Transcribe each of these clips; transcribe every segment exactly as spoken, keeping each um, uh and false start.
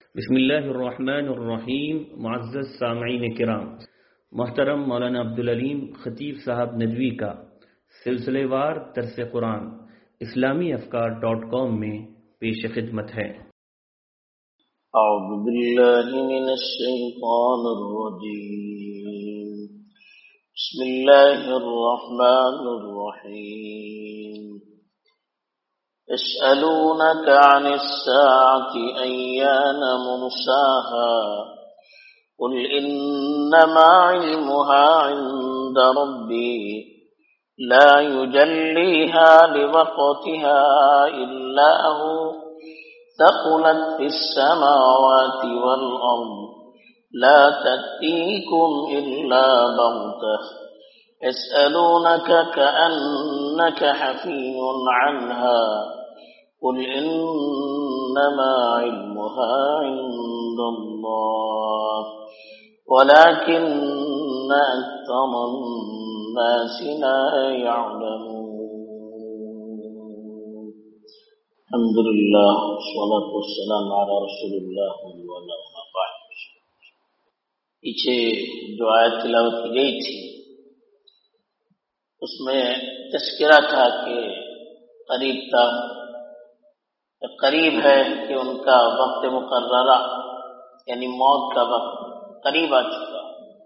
بسم اللہ الرحمن الرحیم. معزز سامعین کرام، محترم مولانا عبدالعلیم خطیب صاحب ندوی کا سلسلے وار درس قرآن اسلامی افکار ڈاٹ کام میں پیش خدمت ہے. اعوذ باللہ من الشیطان الرجیم. بسم اللہ الرحمن الرحیم. يسألونك عن الساعة أيان مرساها قل إنما علمها عند ربي لا يجليها لوقتها إلا هو ثقلت في السماوات والأرض لا تأتيكم إلا بغتة يسألونك كأنك حفي عنها قل إنما علمها عند الله ولكن أكثر الناس لا يعلمون. الحمد لله والصلاة والسلام على رسول الله وعلى آله وصحبه. پیچھے جو آیت تلاوت کی گئی تھی اس میں تذکرہ تھا کہ قریب تھا قریب ہے کہ ان کا وقت مقررہ یعنی موت کا وقت قریب آ چکا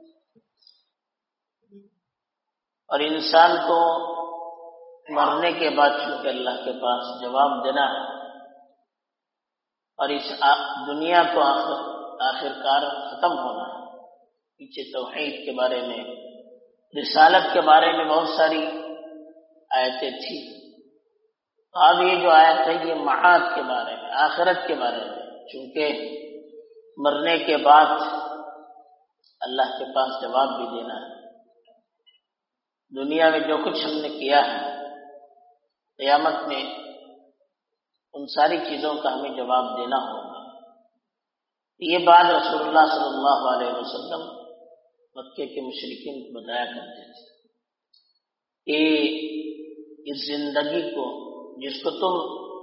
اور انسان کو مرنے کے بعد چونکہ اللہ کے پاس جواب دینا ہے اور اس دنیا کو آخر آخر کار ختم ہونا ہے. پیچھے توحید کے بارے میں رسالت کے بارے میں بہت ساری آیتیں تھی. اب یہ جو آیت ہے یہ معاد کے بارے میں آخرت کے بارے میں چونکہ مرنے کے بعد اللہ کے پاس جواب بھی دینا ہے. دنیا میں جو کچھ ہم نے کیا ہے قیامت میں ان ساری چیزوں کا ہمیں جواب دینا ہوگا. یہ بات رسول اللہ صلی اللہ علیہ وسلم مکے کے مشرکین کو بتایا کرتے تھے کہ اس زندگی کو جس کو تم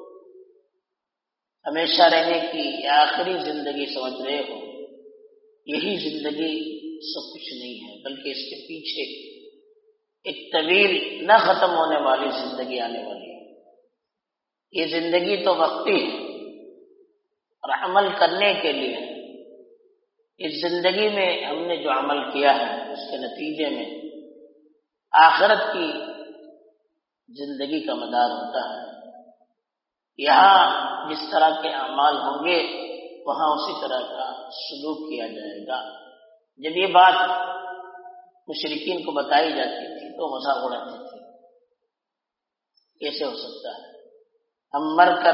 ہمیشہ رہنے کی آخری زندگی سمجھ رہے ہو یہی زندگی سب کچھ نہیں ہے بلکہ اس کے پیچھے ایک طویل نہ ختم ہونے والی زندگی آنے والی ہے. یہ زندگی تو وقتی ہے اور عمل کرنے کے لیے اس زندگی میں ہم نے جو عمل کیا ہے اس کے نتیجے میں آخرت کی زندگی کا مدار ہوتا ہے. یہاں جس طرح کے اعمال ہوں گے وہاں اسی طرح کا سلوک کیا جائے گا. جب یہ بات مشرکین کو بتائی جاتی تھی تو مذاق اڑاتے تھے کیسے ہو سکتا ہے ہم مر کر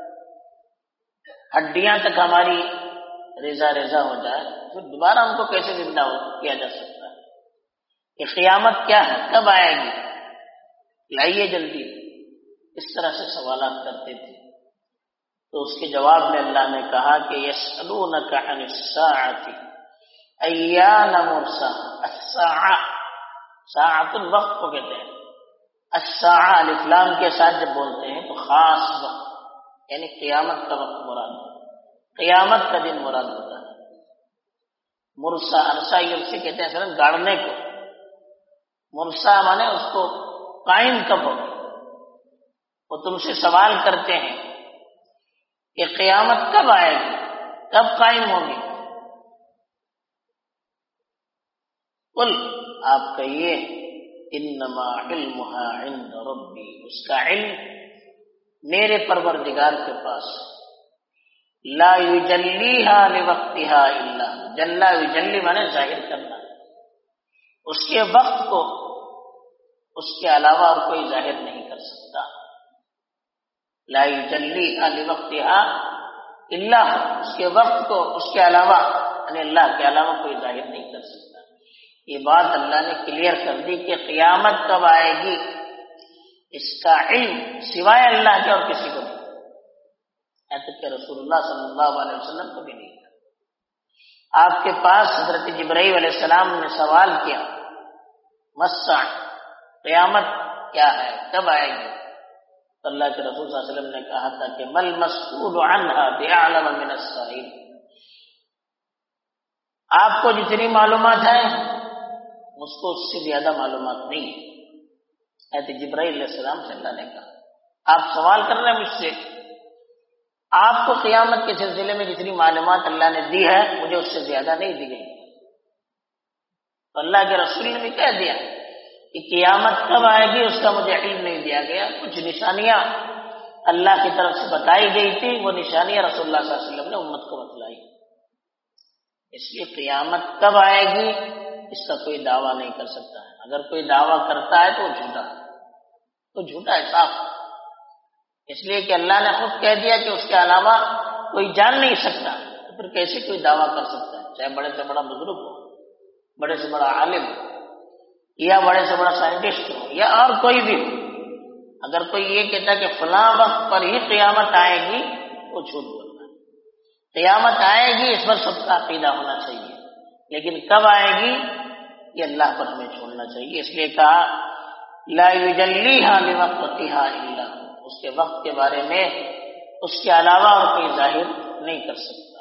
ہڈیاں تک ہماری ریزہ ریزہ ہو جائے پھر دوبارہ ہم کو کیسے زندہ کیا جا سکتا ہے؟ یہ قیامت کیا ہے، کب آئے گی، لائیے جلدی. اس طرح سے سوالات کرتے تھے. تو اس کے جواب میں اللہ نے کہا کہ یسألونک عن الساعۃ ایان مرساها. الساعہ ساعۃ الوقت کو کہتے ہیں. الساعہ الف لام کے ساتھ جب بولتے ہیں تو خاص وقت یعنی قیامت کا وقت مراد ہے، قیامت کا دن مراد ہوتا ہے. مرسا عرصہ یہ اسے کہتے ہیں مثلا گاڑنے کو. مرسا مانے اس کو قائم کب ہوگی. وہ تم سے سوال کرتے ہیں کہ قیامت کب آئے گی، کب قائم ہوگی. قل آپ کہیے انما علمها عند ربی، اس کا علم میرے پروردگار کے پاس. لا یجلیها لوقتها الا جلا یجلی مانے ظاہر کرنا، اس کے وقت کو اس کے علاوہ اور کوئی ظاہر نہیں کر سکتا. لا یجلیها لوقتها الا اس کے وقت کو اس کے علاوہ یعنی اللہ کے علاوہ کوئی ظاہر نہیں کر سکتا. یہ بات اللہ نے کلیئر کر دی کہ قیامت کب آئے گی اس کا علم سوائے اللہ کے اور کسی کو نہیں، یہاں تک کہ رسول اللہ صلی اللہ علیہ وسلم کو بھی نہیں. آپ کے پاس حضرت جبرائیل علیہ السلام نے سوال کیا مسع قیامت کیا ہے، کب آئے گی؟ تو اللہ کے رسول صلی اللہ علیہ وسلم نے کہا تھا کہ مل مسئول عنہا بأعلم من السائل، آپ کو جتنی معلومات ہیں مجھ کو اس سے زیادہ معلومات نہیں ہے. حضرت جبرائیل علیہ السلام سے اللہ نے کہا آپ سوال کر رہے ہیں مجھ سے، آپ کو قیامت کے سلسلے میں جتنی معلومات اللہ نے دی ہے مجھے اس سے زیادہ نہیں دی گئی. تو اللہ کے رسول نے بھی کہہ دیا کہ قیامت کب آئے گی اس کا مجھے علم نہیں دیا گیا. کچھ نشانیاں اللہ کی طرف سے بتائی گئی تھی، وہ نشانیاں رسول اللہ صلی اللہ علیہ وسلم نے امت کو بتلائی. اس لیے قیامت کب آئے گی اس کا کوئی دعویٰ نہیں کر سکتا ہے. اگر کوئی دعویٰ کرتا ہے تو وہ جھوٹا ہے، تو جھوٹا ہے صاف. اس لیے کہ اللہ نے خود کہہ دیا کہ اس کے علاوہ کوئی جان نہیں سکتا، تو پھر کیسے کوئی دعویٰ کر سکتا ہے؟ چاہے بڑے سے بڑا بزرگ ہو، بڑے سے بڑا عالم ہو، یا بڑے سے بڑا سائنٹسٹ ہو، یا اور کوئی بھی ہو. اگر کوئی یہ کہتا ہے کہ فلاں وقت پر ہی قیامت آئے گی وہ جھوٹ بولتا ہے. قیامت آئے گی اس پر سب کا عقیدہ ہونا چاہیے، لیکن کب آئے گی یہ اللہ پر ہمیں چھوڑنا چاہیے. اس لیے کہا لا یجلیھا لوقتھا الا ہو، اس کے وقت کے بارے میں اس کے علاوہ اور کوئی ظاہر نہیں کر سکتا.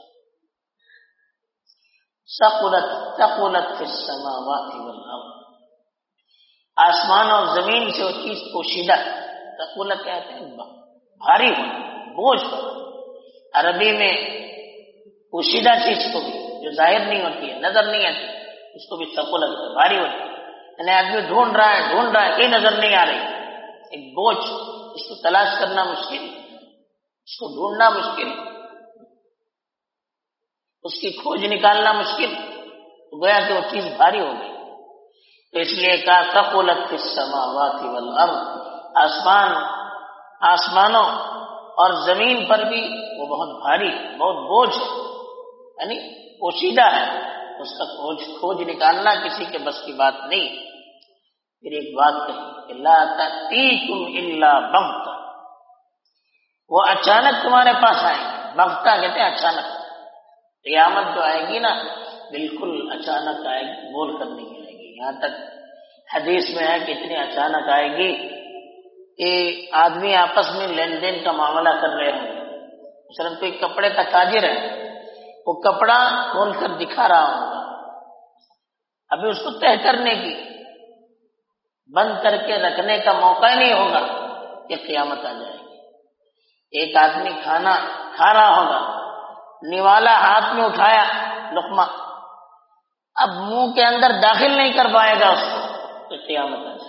ثقلت ثقلت فی السماوات والارض، آسمان اور زمین سے وہ چیز پوشیدہ. ثقلت کہتے ہیں بھاری ہونا، بوجھ ہونا. عربی میں پوشیدہ چیز کو بھی جو ظاہر نہیں ہوتی ہے، نظر نہیں آتی، اس کو بھی ثقلت ہے، بھاری ہوتی ہے. یعنی آدمی ڈھونڈ رہا ہے ڈھونڈ رہا ہے کہیں نظر نہیں آ رہی، ایک بوجھ، اس کو تلاش کرنا مشکل، اس کو ڈھونڈنا مشکل، اس کی کھوج نکالنا مشکل. تو گویا کہ وہ چیز بھاری ہو گئی. تو اس لیے کہا ثقلت فی السماوات والارض، آسمان آسمانوں اور زمین پر بھی وہ بہت بھاری، بہت بوجھ ہے، یعنی پوشیدہ ہے. اس کا کھوج کھوج نکالنا کسی کے بس کی بات نہیں. پھر ایک بات کہی کہ لا تأتیکم الا بغتہ، وہ اچانک تمہارے پاس آئیں گے. بغتہ کہتے ہیں اچانک. قیامت جو آئے گی نا بالکل اچانک آئے گی، بول کر نہیں آئے گی. یہاں تک حدیث میں ہے کہ اتنی اچانک آئے گی کہ آدمی آپس میں لین دین کا معاملہ کر رہے ہوں گے. مثلا کوئی کپڑے کا تاجر ہے، وہ کپڑا کھول کر دکھا رہا ہوگا، ابھی اس کو طے کرنے کی، بند کر کے رکھنے کا موقع ہی نہیں ہوگا کہ قیامت آ جائے گی. ایک آدمی کھانا کھا رہا ہوگا، نوالا ہاتھ میں اٹھایا لقمہ، اب منہ کے اندر داخل نہیں کر پائے گا اس کو کہ قیامت آ جائے.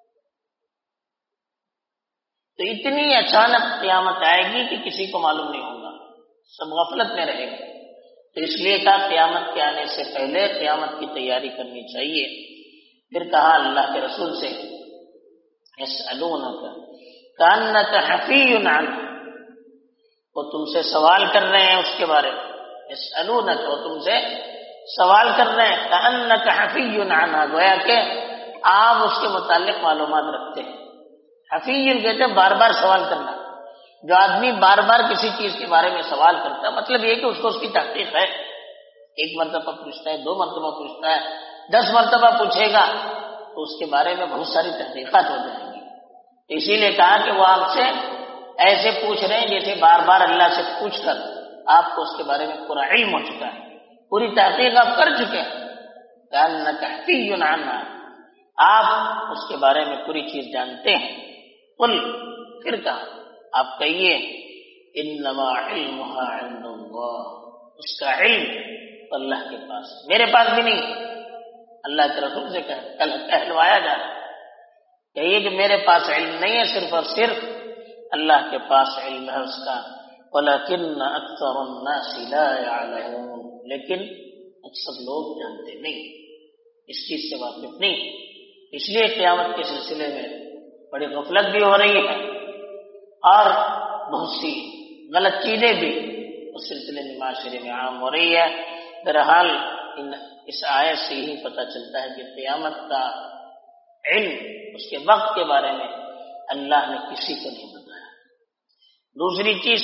تو اتنی اچانک قیامت آئے گی کہ کسی کو معلوم نہیں ہوگا، سب غفلت میں رہے گا. تو اس لیے کہا قیامت کے آنے سے پہلے قیامت کی تیاری کرنی چاہیے. پھر کہا اللہ کے رسول سے یسألونک کأنک حفی عنہ، وہ تم سے سوال کر رہے ہیں اس کے بارے میں. یسألونک، وہ تم سے سوال کر رہے ہیں، کأنک حفی عنہ، گویا کہ آپ اس کے متعلق معلومات رکھتے ہیں. حفی کہتے ہیں بار بار سوال کرنا. جو آدمی بار بار کسی چیز کے بارے میں سوال کرتا ہے مطلب یہ کہ اس کو اس کی تحقیق ہے. ایک مرتبہ پوچھتا ہے، دو مرتبہ پوچھتا ہے، دس مرتبہ پوچھے گا تو اس کے بارے میں بہت ساری تحقیقات ہو جائیں گی. اسی لیے کہا کہ وہ آپ سے ایسے پوچھ رہے ہیں جیسے بار بار اللہ سے پوچھ کر آپ کو اس کے بارے میں پورا علم ہو چکا ہے، پوری تحقیق آپ کر چکے ہیں. کأنک حفی عنہ، آپ اس کے بارے میں پوری چیز جانتے ہیں. قل، پھر کہا آپ کہیے انما علمها عند اللہ، اس کا علم اللہ کے پاس، میرے پاس بھی نہیں. اللہ کے رسول سے کہلوایا جا رہا ہے، کہیے کہ میرے پاس علم نہیں ہے، صرف اور صرف اللہ کے پاس علم ہے اس کا. ولکن اکثر الناس لا يعلمون، لیکن اکثر لوگ جانتے نہیں، اس چیز سے واقف نہیں. اس لیے قیامت کے سلسلے میں بڑی غفلت بھی ہو رہی ہے اور بہت سی غلط چیزیں بھی اس سلسلے میں معاشرے میں عام ہو رہی ہے. بہرحال اس آیت سے ہی پتہ چلتا ہے کہ قیامت کا علم، اس کے وقت کے بارے میں اللہ نے کسی کو نہیں بتایا. دوسری چیز،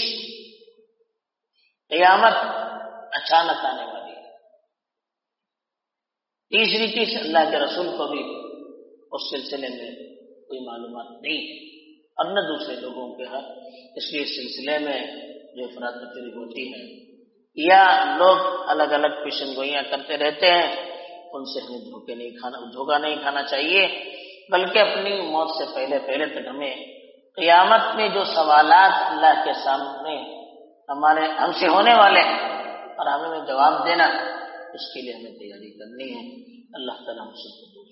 قیامت اچانک آنے والی ہے. تیسری چیز، اللہ کے رسول کو بھی اس سلسلے میں کوئی معلومات نہیں ہے اور نہ دوسرے لوگوں کے ہاں. اس لیے اس سلسلے میں جو افراد تفریح ہوتی ہے یا لوگ الگ الگ پیشن گوئیاں کرتے رہتے ہیں، ان سے ہمیں دھوکے نہیں کھانا دھوکہ نہیں کھانا چاہیے، بلکہ اپنی موت سے پہلے پہلے تک ہمیں قیامت میں جو سوالات اللہ کے سامنے ہمارے ہم سے ہونے والے ہیں اور ہمیں جواب دینا، اس کے لیے ہمیں تیاری کرنی ہے۔ اللہ تعالیٰ ہم سب کو